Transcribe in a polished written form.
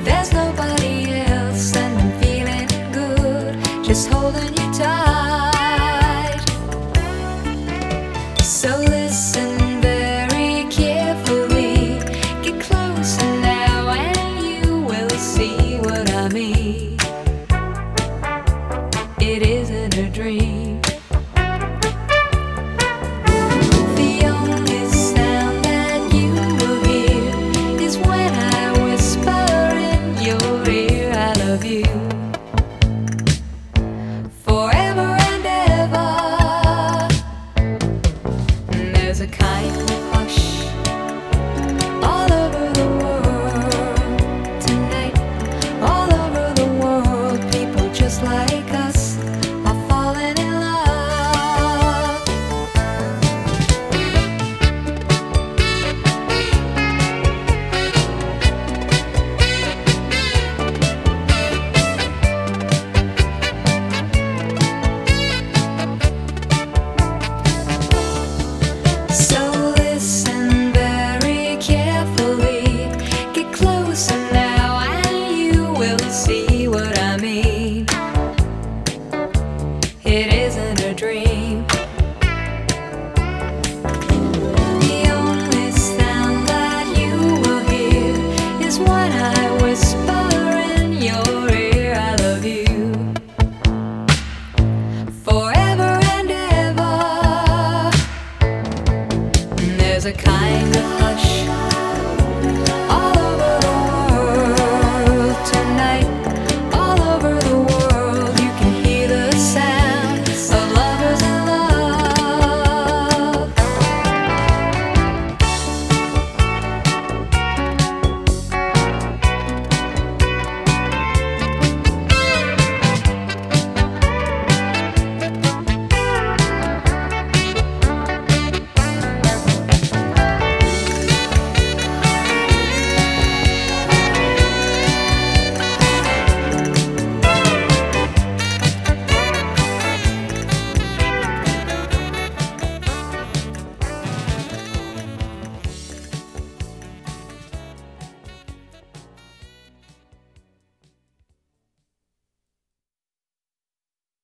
There's nobody else, and I'm feeling good, just holding you tight. So listen very carefully, get closer now, and you will see what I mean. It isn't a dream. The only sound that you will hear is when I whisper in your ear, I love you forever and ever. And there's a kind of hush all over the world tonight. All over the world, people just like us are falling in love. So listen very carefully, get closer now, and you will see what I mean. It isn't a dream. The only sound that you will hear is when I whisper